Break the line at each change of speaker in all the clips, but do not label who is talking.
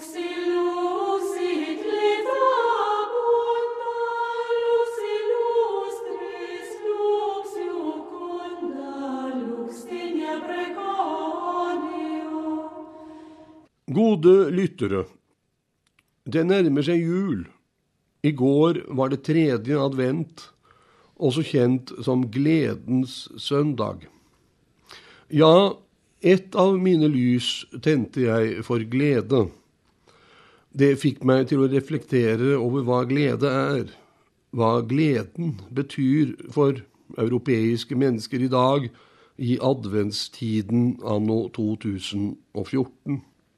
Gode lyttere, det nærmer seg jul. I går var det 3. advent, også kjent som gledens søndag. Ja, et av mine lys tente jeg for glede. Det fikk meg til å reflektere over hva glede er, hva gleden betyr for europeiske mennesker i dag i adventstiden anno 2014.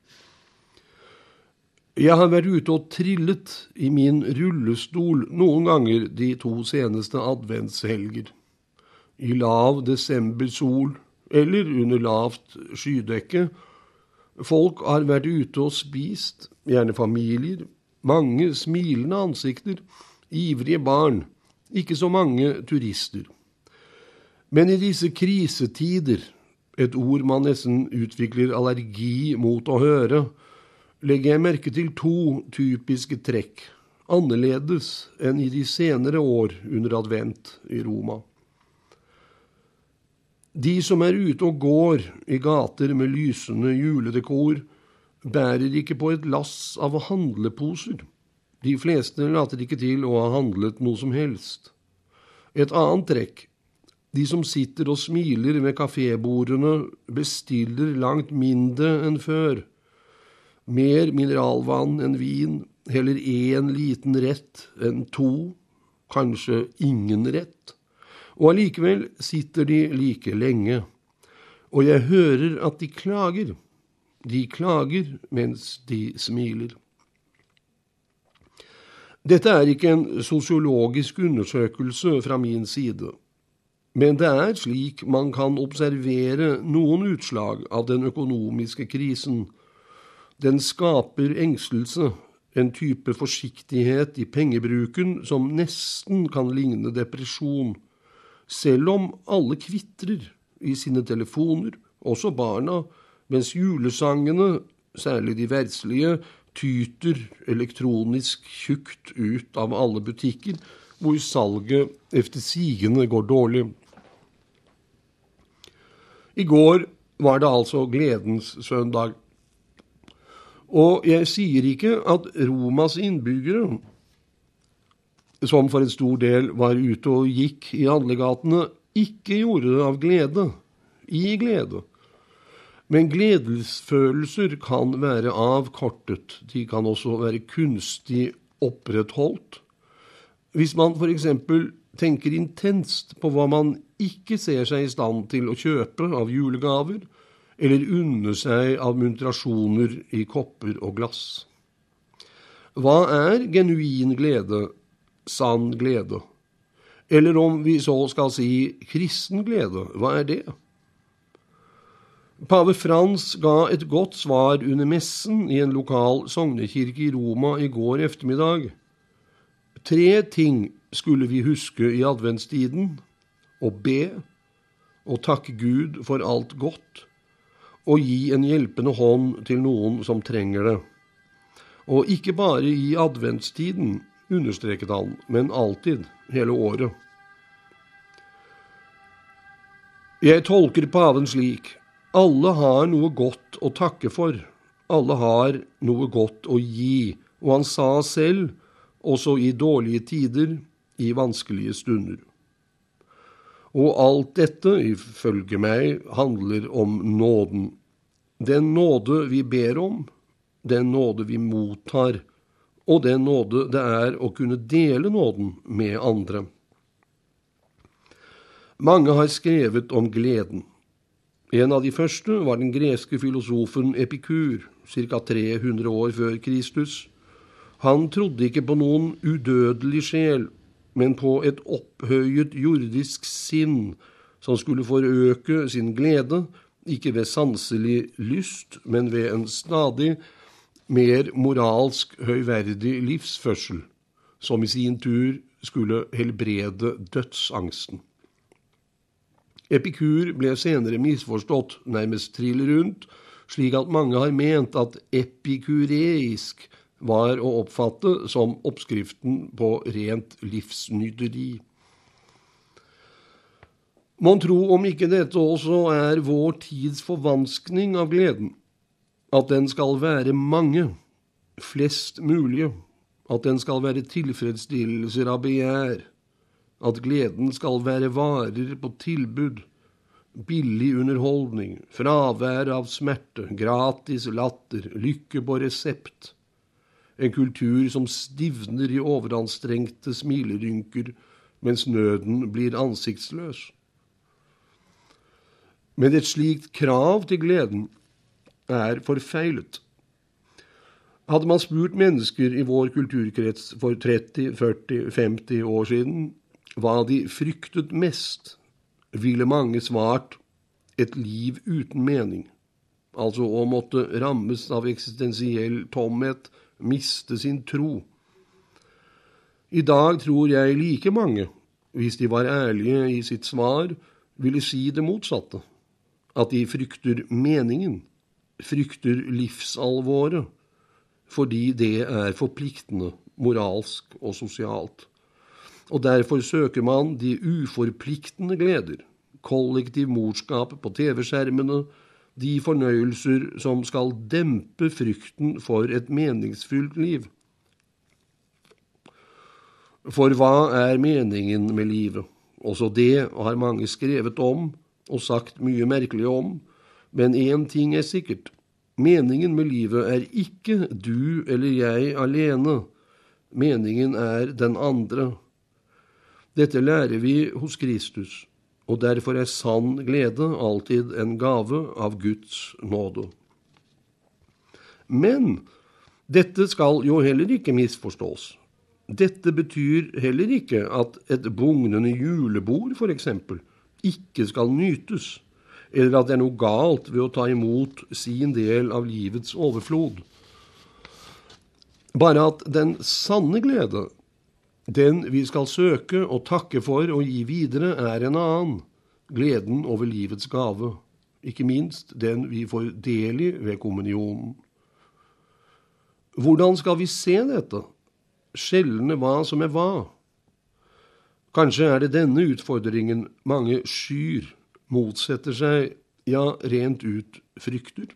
Jeg har vært ute og trillet i min rullestol noen ganger de 2 seneste adventshelger. I lav desembersol eller under lavt skydekke. Folk har vært ute og spist, gjerne familier, mange smilende ansikter, ivrige barn, ikke så mange turister. Men i disse krisetider, et ord man nesten utvikler allergi mot å høre, legger jeg merke til 2 typiske trekk, annerledes enn i de senere år under advent i Roma. De som er ute og går i gater med lysende juledekor, bærer ikke på et lass av handleposer. De fleste later ikke til å ha handlet noe som helst. Et annet trekk, de som sitter og smiler ved kafébordene, bestiller langt mindre enn før. Mer mineralvann enn vin, heller 1 liten rett enn 2, kanskje ingen rett. Og allikevel sitter de like lenge. Og jeg hører at de klager. De klager mens de smiler. Dette er ikke en sosiologisk undersøkelse fra min side. Men det er slik man kan observere noen utslag av den økonomiske krisen. Den skaper engstelse, en type forsiktighet i pengebruken som nesten kan ligne depresjon, selv om alle kvitrer i sine telefoner, også barna, mens julesangene, særlig de verdslige, tyter elektronisk tjukt ut av alle butikker, hvor salget efter sigende går dårlig. I går var det altså gledens søndag. Og jeg sier ikke at Romas innbyggere, som for en stor del var ute og gikk i handlegatene, ikke gjorde det av glede, i glede. Men gledelsfølelser kan være avkortet, de kan også være kunstig opprettholdt. Hvis man for eksempel tenker intenst på hva man ikke ser seg i stand til å kjøpe av julegaver, eller unne seg av muntrasjoner i kopper og glass. Hva er genuin glede, sann glede? Eller om vi så skal si kristen glede, hva er det? Pave Frans ga et godt svar under messen i en lokal sognekirke i Roma i går eftermiddag. 3 ting skulle vi huske i adventstiden, å be, å takke Gud for alt godt, og gi en hjelpende hånd til noen som trenger det. Og ikke bare i adventstiden, understreket han, men alltid, hele året. Jeg tolker paven slik: alle har noe godt å takke for, alle har noe godt å gi, og han sa selv, også i dårlige tider, i vanskelige stunder. Og alt dette, ifølge meg, handler om nåden. Den nåde vi ber om, den nåde vi mottar, og den nåde det er å kunne dele nåden med andre. Mange har skrevet om gleden. En av de første var den greske filosofen Epikur, ca. 300 år før Kristus. Han trodde ikke på noen udødelig sjel, men på et opphøyet jordisk sinn som skulle forøke sin glede, ikke ved sanselig lyst, men ved en stadig mer moralsk høyverdig livsførsel, som i sin tur skulle helbrede dødsangsten. Epikur ble senere misforstått, nærmest trill rundt, slik at mange har ment at epikureisk var å oppfatte som oppskriften på rent livsnyteri. Mon tro om ikke dette også er vår tids forvanskning av gleden, at den skal være mange, flest mulige, at den skal være tilfredsstillelser av begjær, at gleden skal være varer på tilbud, billig underholdning, fravær av smerte, gratis latter, lykke på resept, en kultur som stivner i overanstrengte smilerynker, mens nøden blir ansiktsløs. Men et slikt krav til gleden er forfeilet. Hadde man spurt mennesker i vår kulturkrets for 30, 40, 50 år siden hva de fryktet mest, ville mange svart et liv uten mening, altså å måtte rammes av eksistensiell tomhet, miste sin tro. I dag tror jeg like mange, hvis de var ærlige i sitt svar, ville si det motsatte, at de frykter meningen, frykter livsalvoret, fordi det er forpliktende, moralsk og sosialt. Og derfor søker man de uforpliktende gleder, kollektiv morskap på TV-skjermene, de fornøyelser som skal dempe frykten for et meningsfylt liv. For hva er meningen med livet? Også det har mange skrevet om og sagt mye merkelig om, men en ting er sikkert. Meningen med livet er ikke du eller jeg alene. Meningen er den andre. Dette lærer vi hos Kristus, og derfor er sann glede alltid en gave av Guds nåde. Men dette skal jo heller ikke misforstås. Dette betyr heller ikke at et bugnende julebord, for eksempel, ikke skal nytes, eller at det er noe galt ved å ta imot sin del av livets overflod. Bare at den sanne glede, den vi skal søke og takke for og gi videre, er en annen, gleden over livets gave, ikke minst den vi får del i ved kommunionen. Hvordan skal vi se dette? Skjelne hva som er hva? Kanskje er det denne utfordringen mange skyr, motsetter seg, ja, rent ut frykter.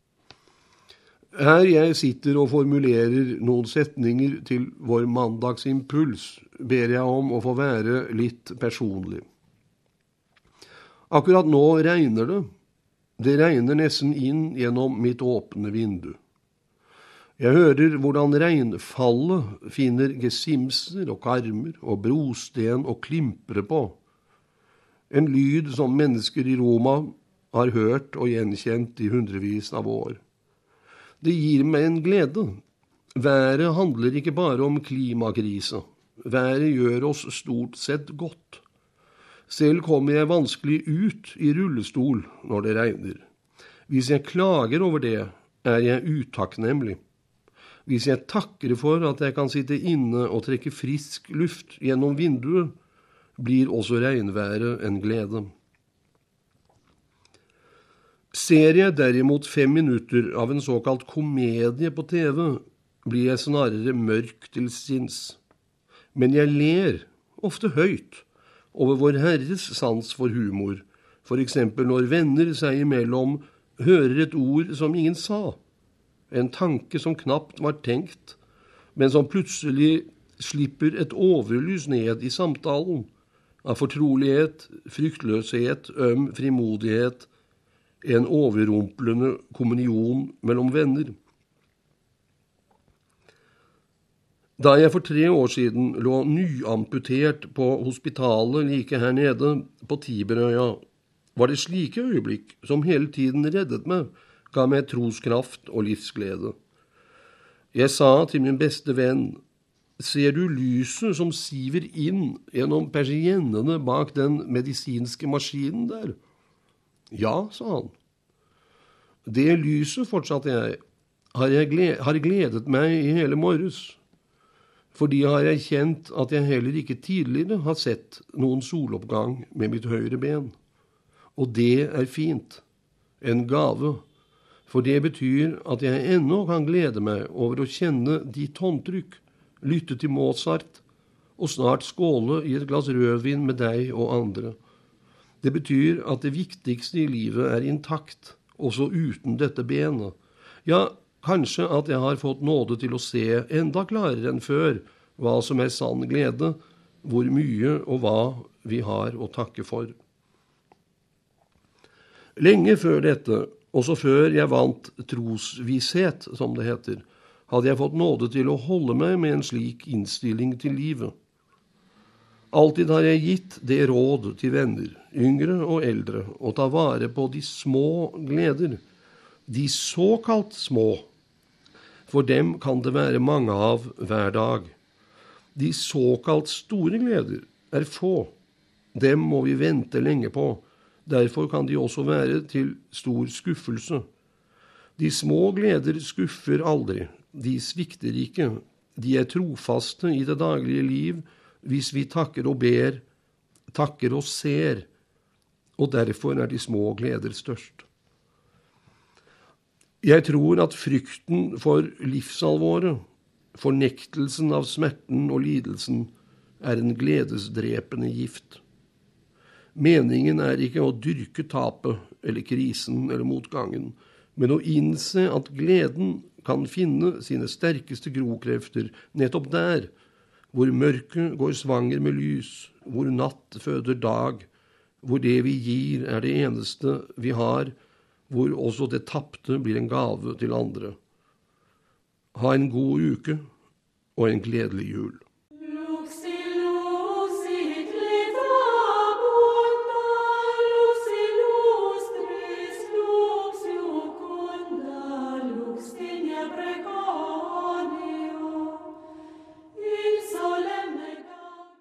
Her jeg sitter og formulerer noen setninger til vår mandagsimpuls, ber jeg om å få være litt personlig. Akkurat nå regner det. Det regner nesten inn gjennom mitt åpne vindu. Jeg hører hvordan regnfallet finner gesimser og karmer og brosten og klimpre på. En lyd som mennesker i Roma har hørt og gjenkjent i hundrevis av år. Det gir meg en glede. Været handler ikke bare om klimakrise. Været gjør oss stort sett godt. Selv kommer jeg vanskelig ut i rullestol når det regner. Hvis jeg klager over det, er jeg utakknemlig. Hvis jeg takker for at jeg kan sitte inne og trekke frisk luft gjennom vinduet, blir også regnværet en glede. Ser jeg derimot 5 minutter av en såkalt komedie på TV, blir jeg snarere mørk til sinns. Men jeg ler, ofte høyt, over vår Herres sans for humor, for eksempel når venner seg imellom hører et ord som ingen sa, en tanke som knapt var tenkt, men som plutselig slipper et overlys ned i samtalen, av fortrolighet, fryktløshet, frimodighet, en overrumplende kommunion mellom venner. Da jeg for 3 år siden lå nyamputert på hospitalet like her nede på Tiberøya, var det slike øyeblikk som hele tiden reddet meg, ga meg troskraft og livsglede. Jeg sa til min beste venn, ser du lyset som siver inn gjennom persiennene bak den medisinske maskinen der? Ja, sa han. Det lyset, fortsatte jeg, har gledet meg i hele morges, fordi har jeg kjent at jeg heller ikke tidligere har sett noen soloppgang med mitt høyre ben. Og det er fint, en gave, For det betyr at jeg ennå kan glede meg over å kjenne ditt håndtrykk, lytte til Mozart, og snart skåle i et glass rødvin med deg og andre. Det betyr at det viktigste i livet er intakt, også uten dette benet. Ja, kanskje at jeg har fått nåde til å se enda klarere enn før hva som er sann glede, hvor mye og hva vi har å takke for. Lenge før dette, også før jeg vant trosvisshet, som det heter, hadde jeg fått nåde til å holde meg med en slik innstilling til livet. Alltid har jeg gitt det råd til venner, yngre og eldre, å ta vare på de små gleder, de såkalt små. For dem kan det være mange av hver dag. De såkalt store gleder er få. Dem må vi vente lenge på. Derfor kan de også være til stor skuffelse. De små gleder skuffer aldri. De svikter ikke. De er trofaste i det daglige liv, hvis vi takker og ber, takker og ser, og derfor er de små gleder størst. Jeg tror at frykten for livsalvoret, fornektelsen av smerten og lidelsen, er en gledesdrepende gift. Meningen er ikke å dyrke tapet, eller krisen, eller motgangen, men å innse at gleden kan finne sine sterkeste grokrafter nettopp der, hvor mørket går svanger med lys, hvor natt føder dag, hvor det vi gir er det eneste vi har, hvor også det tapte blir en gave til andre. Ha en god uke og en gledelig jul.